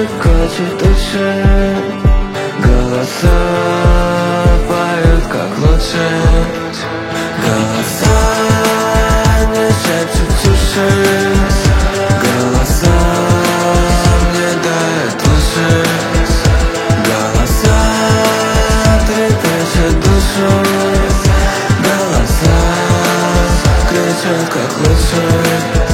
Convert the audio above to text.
щекочет души. Голоса поют как лучше. Голоса мне шепчут в уши. Голоса мне дают лучше. Голоса трепещут душу. Голоса кричат как лучше.